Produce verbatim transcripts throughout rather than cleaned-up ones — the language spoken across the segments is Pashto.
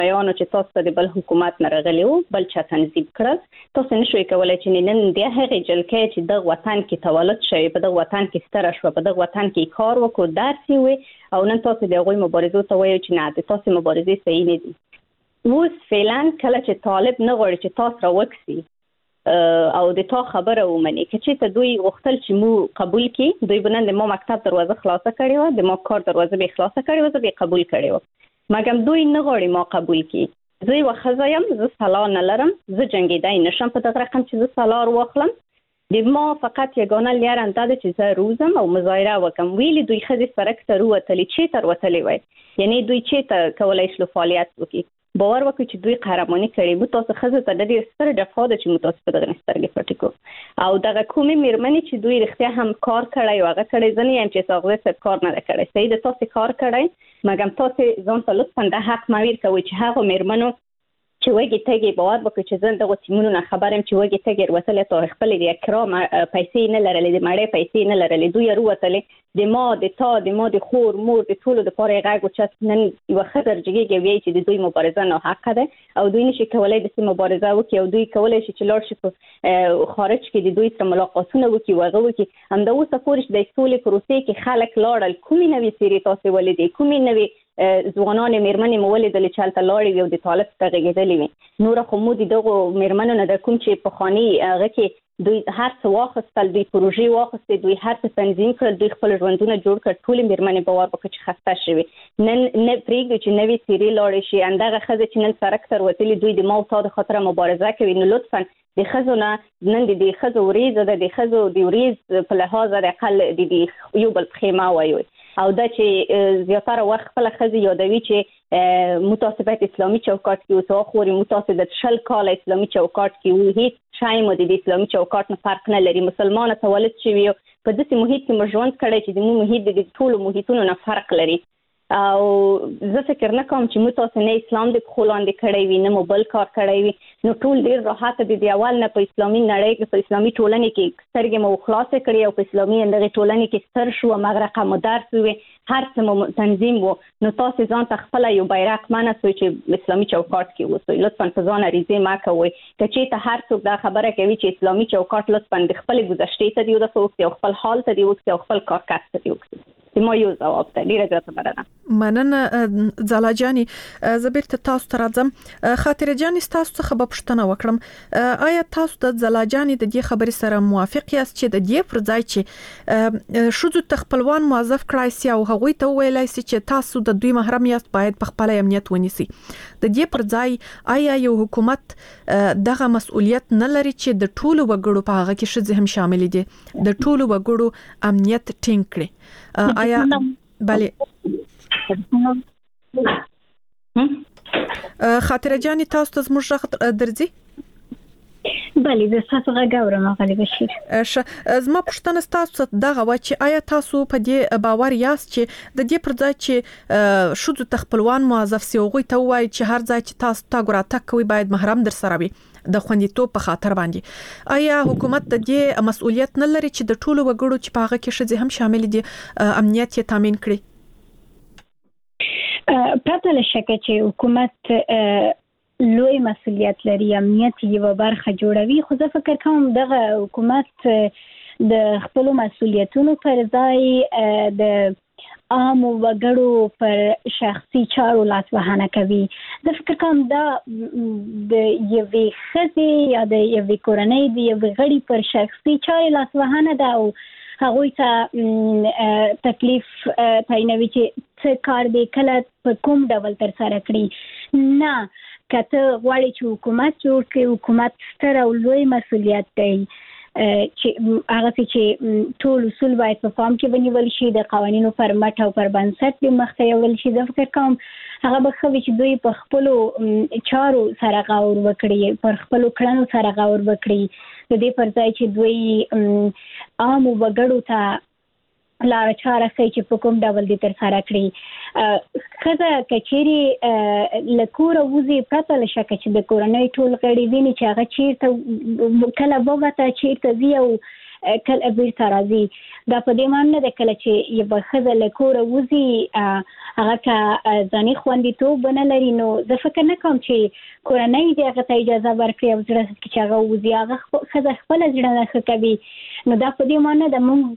بیانو چې تاسو ته د بل حکومت نه راغلی وو بل چا تنظیم کړل تاسو نشوي کولای چې نن د هغې جلکې چې د وطن کې تولد شوی په د وطن کې ستره شو په د وطن کې کار وکړو درس وي او نن تاسو د هغوی مبارزو ته وایو چې نه د تاسو مبارزې صحیح نه دي اوس فعلا کله چې طالب نه غواړي چې تاسو راوکسي او د تا خبره ومني که چې ته دوی غوښتل چې مو قبول کړي دوی بنن د ما مکتب دروازه خلاصه کړې وه د ما کار دروازه به خلاصه کړې وه زه به قبول کړې وه مګم دوی نه غواړي ما قبول کړي زه یوه ښځه یم زه سلا نه لرم زه جنګېدی نشم په دغه رقم چې زه سلا واخلم د ما فقط یګانه لاره دا ده چې زه روزم او مظاهره وکم ویلې دوی ښځې سړک ته راوتلې چېرته راوتلې وای یعنې دوی چېرته کولی شلو فعالیت وکړي باور وکړئ چې دوی قهرماني کړې مو تاسو ښځو ته ډېرې ستره جفا ده چې مو تاسو په دغه سترګې پټې کړو او دغه کومې مېرمنې چې دوی رښتیا هم کار کړی او هغه کړی زه نه یم چې ساغزی صاحب کار نه ده کړی صحیح ده تاسو کار کړی مګم تاسو ځان ته لطفا د حق معیر کوئ چې هغو مېرمنو چې وږي تږي باور وکړي چې زه دغو ټیمونو نه خبر یم چې وږي تږي وروتلې تو خپلې د کرام پیسې نه لرلې د مړې پیسې نه لرلې دوی وروتلې د ما د تا د ما د خور مور د ټولو دپاره یې غږ اوچت نن یوه ښه درجګېږي وایي چې د دوی مبارزه ناحقه ده او دوی نشي کولی داسې مبارزه وکړي او دوی کولی شي چې لاړ شي په خارج کې د دوی سره ملاقاتونه وکړي او هغه وکړي همدا اوسه پورې چې د سولې پروسې کې خلک لاړل کومې نوې څېرې تاسې ولیدې کومې نوې ځوانانې مېرمنې مو ولیدلې چې هلته لاړې وي او د طالب څخه غږېدلې وي نوره خو مو د دغو مېرمنو نه د کوم چې پخواني هغه کې دوی هر څه واخیستل دوی پروژې واخیستې دوی هر څه تنظیم کړل دوی خپل ژوندونه جوړ کړل ټولې مېرمنې باور وکړه چې خسته شوې نن نه پرېږدو چې نوې څېرې لاړې شي همدغه ښځې چې نن سړک ته وتلي دوی د ما او تا د خاطره مبارزه کوي نو لطفا د ښځو نه نن د دې ښځو وریځه ده د ښځو د وریځ په لحاظ د اقل د دې یو بل پښې مه وایو او دا چې زیاتره وخت خپله ښځې یادوي چې مو تاسې باید اسلامي چوکاټ کې اوسه خورې مو تاسې د شل کاله اسلامي چوکاټ کې وو هېڅ شی مو د اسلامي چوکاټ نه فرق نه لري مسلمانه تولد شوي یو په داسې محیط کې مو ژوند کړی چې د مو محیط د ټولو محیطونو نه فرق لري او زه فکر نه کوم چې مو تاسې نه اسلام د پښو لاندې کړی وي نه مو بل کار کړی وي نو ټول ډېر راحته دي د اول نه په اسلامي نړۍ کې په اسلامي ټولنې کې سترګې مو خلاصې کړې او په اسلامي دغې ټولنې کې ستر شو همغرقه مو درس ووې هر څه مو تنظیم و نو تاسې ځان ته خپله یو بیرق منسوئ چې اسلامي چوکاټ کې اوسئ لطفا په ځان عریضې مه کوئ که چېرته هر څوک دا خبره کوي چې اسلامي چوکاټ لطفا د خپلې ګذشتې ته دې ودسه وکړي او خپل حال ته دې وکړي او خپل کار کس ته دې وکړي ما یو ځواب ته ډیره زیاته مننه مننه ځاله جاني زه بیرته تاسو ته راځم خاطره جاني تاسو څخه به پوښتنه وکړم آیا تاسو د ځاله جاني د دې خبرې سره موافق یاست چې د دې پر ځای چې ښځو ته خپلوان موظف کړای سي او هغوی ته وویلای سي چې تاسو د دوی محرم یاست باید په خپل امنیت ونیسي د دې پر ځای آیا یو حکومت دغه مسؤلیت نه لري چې د ټولو وګړو په هغه کې ښځې هم شامل دي د ټولو وګړو امنیت ټینګ کړي آیا بله خاطره جاني تاسو ته زموږ غږ درځي بله د تاسو غږ اورم غالي بشیر زما پوښتنه تاسو دغه و چې آیا تاسو په دې باور یاست چې د دې پر ځای چې ښځو ته خپلوان موظف سي هغوی ته ووایي چې هر ځای چې تاسو تګ راتګ کوئ باید محرم در سره وي د خوندیتوب په خاطر باندې آیا حکومت د دې مسؤلیت نه لري چې د ټولو وګړو چې په هغه کې ښځې هم شامل دي امنیت یې تامین کړي پرته له شکه چې حکومت لوی مسؤلیت لري امنیت یو برخه جوړوي خو زه فکر کوم دغه حکومت د خپل مسؤلیتونو پر ځای د عام وګړو پر شخصي چارو لاسوهنه کوي زه فکر کوم دا د یوې ښځې یا د یوې کورنۍ د یوې غړي پر شخصي چارې لاسوهنه ده او هغوی ته تکلیف تعینوي چې څه کار دی کله په کوم ډول ترسره کړي نه که ته غواړې چې حکومت جوړ کړي حکومت ستر او لوی مسؤلیت دی چې هغه چې ټول اصول باید په پام کې ونیول شي د قوانینو پر مټ او پر بنسټ د مخ ته یوړل شي زه فکر کوم هغه به ښه وي چې دوی په خپلو چارو سره غور وکړي پر خپلو کړنو سره غور وکړي د دې پر ځای چې دوی عامو وګړو ته لاره چاره ښیي چې په کوم ډول دې ترسره کړي ښځه که چیرې له کوره وځي پرته له شکه چې د کورنۍ ټول غړي ویني چې هغه چیرته کله ووته چیرته ځي او کله بیرته راځي دا په دې معنی نه ده کله چې یوه ښځه له کوره وځي هغه کا ځاني خوندیتوب نه لري نو زه فکر نه کوم چې کورنۍ دې هغه ته اجازه ورکړي او زړه کې چې هغه وزي هغه خزه خپل ځړه نه کوي نو دا په دې معنی د موږ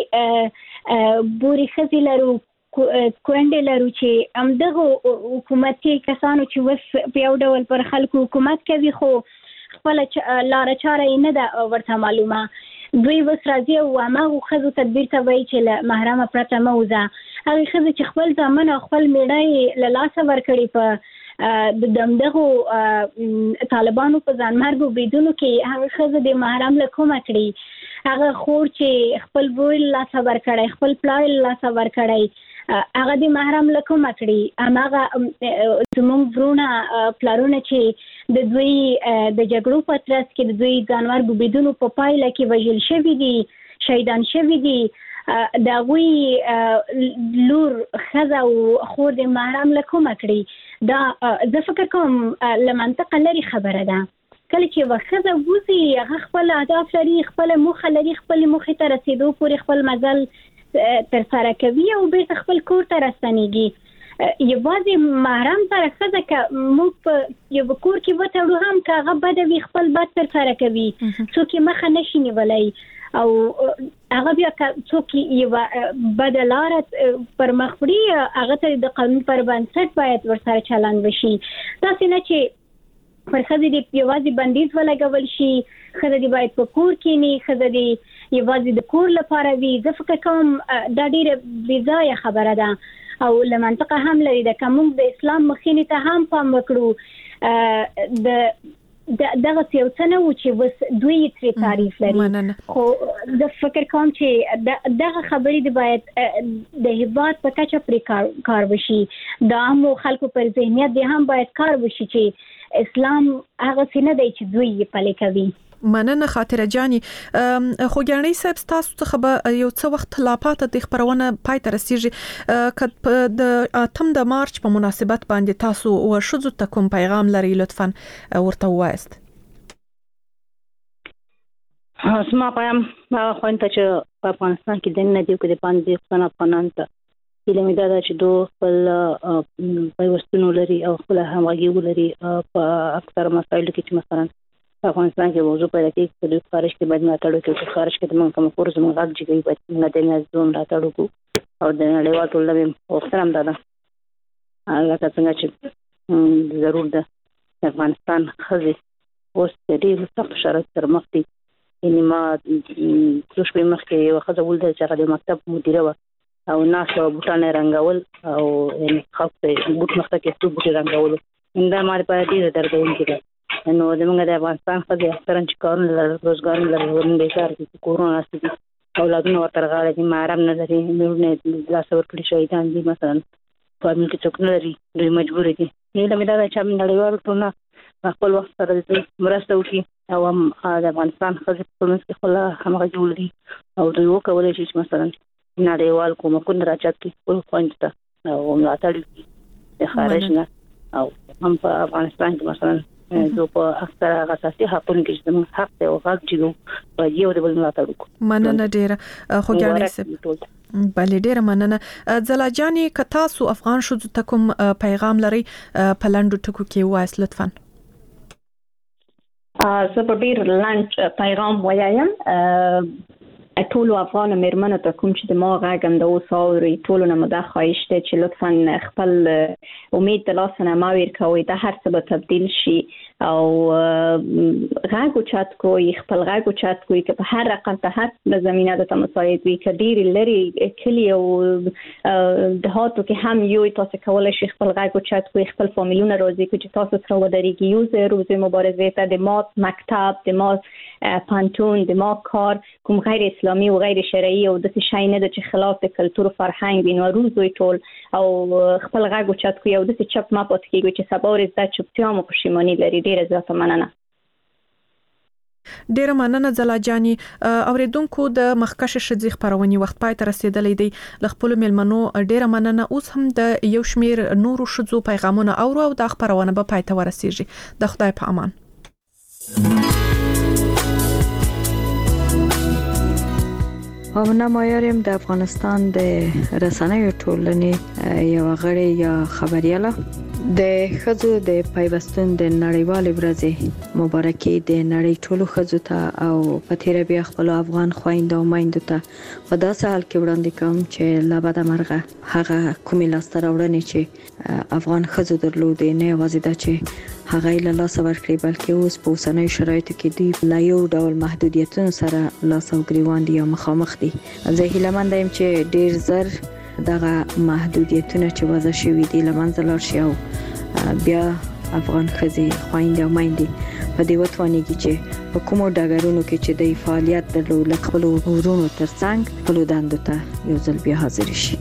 ډېری بوري خزي لرو کونډې لرو چې هم دغه حکومتي کسانو چې وس په یو ډول پر خلکو حکومت کوي خو خپل لار چاره نه ده ورته معلومه دوی وس راځي او هغه خزو تدبیر ته وایي چې له محرمه پرته موزه هغه خزو چې خپل ځامن او خپل میړای له لاسه ورکړي په د دمدغه طالبانو په ځانمرګو بریدونو کې هغه خزو د محرم له کومه کړي هغه خور چې خپل بوی له لاسه ورکړي خپل پلار له لاسه ورکړي هغه د محرم له کومه کړي هغه زموږ ورونه پلارونه چې د دوی د جګړو په ترڅ کې د دوی ځانمرګو بریدونو په پایله کې وژل شوي دي شهیدان شوي دي د هغوی لور ښځه او خور د محرم له کومه کړي دا زه فکر کوم له منطقه لرې خبره ده کله چې یوه ښځه وځي هغه خپل اهداف لري خپله موخه لري خپلې موخې ته رسېدو پورې خپل مزل ترسره کوي او بیرته خپل کور ته راستنېږي یوازې محرم سره ښځه که موږ په یو کور کې وتړو هم که هغه بده وي خپل بد ترسره کوي څوک یې مخه نشي نیولی او هغه بیا که څوک یوه بده لاره پر مخ وړي هغه ته د قانون پر بنسټ باید ورسره چلند وشي داسې نه چې پر ښځې دې یوازې بندیز ولګول شي ښځه دې باید په کور کښېني ښځه دې یوازې د کور لپاره وي زه فکر کوم دا ډېره بېځایه خبره ده او له منطقه هم لري ده که موږ د اسلام مخینې ته هم پام وکړو د دغه یو څه نه و چې اوس دوی یې ترې تعریف لري خو زه فکر کوم چې دغه خبرې د باید د هیواد په کچه پرې کار وشي د عامو خلکو پر ذهنیت دې هم باید کار وشي چې اسلام هغه څه نه دی چې دوی یې پلي کوي مننه خاطره جاني خو ګراني صاحب تاسو څخه به یو څه وخت لا پاته د خبرونه پای ته رسیږي کله د اتم د مارچ په مناسبت باندې تاسو او شذو ته کوم پیغام لري لطفا ورته وایست اسما پام خو انت چې په افغانستان کې د نه دیو کې د باندې څنګه افغانان ته کله دا چې دوه خپل پیوستون لري او خپل همغږي ولري په اکثر مسایلو کې چې مثلا افغانستان کې موضوع پیدا کېږي چې د خارج کې باید ملاتړ وکړي چې خارج کې د موږ کوم کورس موږ غږ جګوي باید موږ د نظم ملاتړ وکړو او د نړیوال ټولنې غوښتنه هم ده لکه څنګه چې ضرور ده افغانستان ښځې اوس د ډېرو سختو شرایطو سره مخ دي یعنې ما څو شپې مخکې یوه ښځه ولیدل چې هغه د مکتب مدیره وه او ناسته وه بوټان یې رنګول او خاص بوټ مخته کې څو بوټ یې رنګولو دا ما لپاره ډېره دردونکې ده نو زموږ د افغانستان ښځې اکثرا چې کارونه لري روزګارونه لري ورنه بیکاره دي کورونه ناستې دي اولادونه ورته رغاړه دي محرم نه لري لورونه یې لاسه ورکړي شهیدان دي مثلا فامیل کې څوک نه لري دوی مجبور دي هیله مې دا ده چې نړیوال ټولنه خپل وخت سره د دوی مرسته وکړي او هم د افغانستان ښځې په ټولنه کې خپله همغږي ولري او دوی وکولی شي چې مثلا نړیوال کومکونه راچت کړي خپلو خویندو ته او ملاتړ وکړي د خارج نه او هم په افغانستان کې مثلا زه په اکثر اساسي حقوقو کې زموږ حق دی او غږ چې په یو د بل ملاتړ وکړو مننه ډیره خو ګراني صاحب بله ډیره مننه زلاجاني که تاسو افغان شوزو ته کوم پیغام لري په لاندو ټکو کې وایست لطفا زه په ډیر لاند پیغام وایم ټول افغان مېرمنو ته کوم چې د ما غږم د اوس اوري ټولو نه مده خواهش دی چې لطفا خپل امید د لاسه نه مه ورکوئ دا هر څه به تبدیل شي او غږ اوچت کوئ خپل غږ اوچت کوئ که په هر رقم ته هر زمینه درته مساعد وي که ډېرې لرې کلي او دهاتو کې هم یو تاسو کولی شئ خپل غږ اوچت کوئ خپل فامیلونه راضي کړئ چې تاسو سره ودرېږي یو ځای روزې مبارزې ته د ما مکتب د ما پانتون د ما کار کوم غیر اسلامي او غیر شرعي او داسې شی نه ده چې خلاف د کلتور او فرهنګ وي نو روزوی ټول او خپل غږ اوچت کوئ او داسې چپ مه پاتې کېږئ چې سبا ورځ دا چوپتیا مو پښیماني لري ډېره زیاته مننه ډیره مننه زلاجاني اوریدونکو د مخکشه شذې خبرونې وخت پای ته رسیدلې دی ل خپل ملمنو ډیره مننه اوس هم د یو شمیر نورو شذو پیغامونه اورو او د خبرونه به پای ته ورسیږي د خدای په امان آمنه مایار یم د افغانستان د رسنیو ټولنې یو غړی یا خبرياله. د خزو د پیوستون د نړیوال ورځې مبارکي د نړۍ ټولو خزو ته او په تیر بیا خپل افغان خويندو او مایندو ته په داسې حال کې وړاندې کوم چې لابد مرغه هغه کومې لاسته راوړنې چې افغان خزو درلودې نه یوازې دا چې هغه له لاس ورکړي بلکې اوس په اوسنۍ شرایطو کې دوی لا یو ډول محدودیتونو سره لاس او ګریوان دي او مخامخ دي. زه هیله مند یم چې ډیر زر دغه محدودیتونه چې وضع شوي دي لمنځه لاړ شي او بیا افغان ښځې خویندې او میندې په دې وتوانېږي چې په کومو ډګرونو کې چې د فعالیت درلود له خپلو ورونو ترڅنګ خپلو دندو ته یو ځل بیا حاضر شي.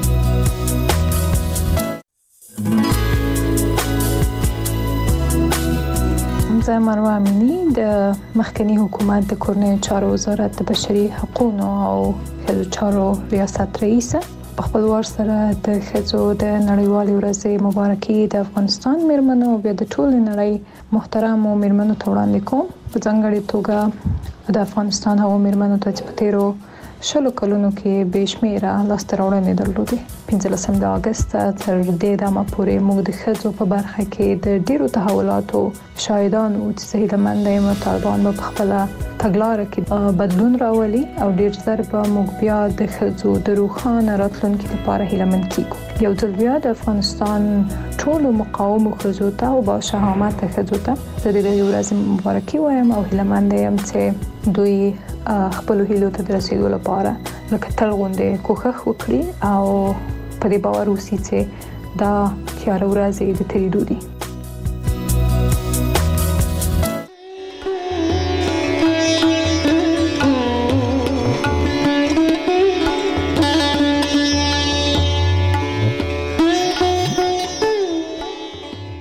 زه مروه امینی د مخکنی حکومت د کورنیو چارو وزارت د بشري حقوقو او ښځو چارو ریاست رئیسه. په خپل وار سره د ښځو د نړیوالې ورځې مبارکي د افغانستان میرمنو او بیا د ټول نړۍ محترمو میرمنو ته وړاندې کوم. په ځانګړي توګه د افغانستان هغو میرمنو ته چې په تیرو شلو کلونو کې بې شمیره لاسته راوړنې درلودې. پنځلسم د اګست تر دې دمه پورې موږ د ښځو په برخه کې د ډیرو تحولاتو شاهدان وو چې زه هیله مند یم طالبان به په خپله تګلاره کې بدلون راولي او ډیر زر به موږ بیا د ښځو د روښانه راتلونکي لپاره هیله مند کیږو. یو ځل بیا د افغانستان ټولو مقاومو ښځو ته او با شهامته ښځو ته د دې ورځې مبارکي وایم او هیله مند یم چې دوی خپل هیلو ته د رسیدو لپاره لکه تل غوندې کوښښ وکړي او په دې باور اوسي چې دا تیاره ورځې د تېرېدو دي.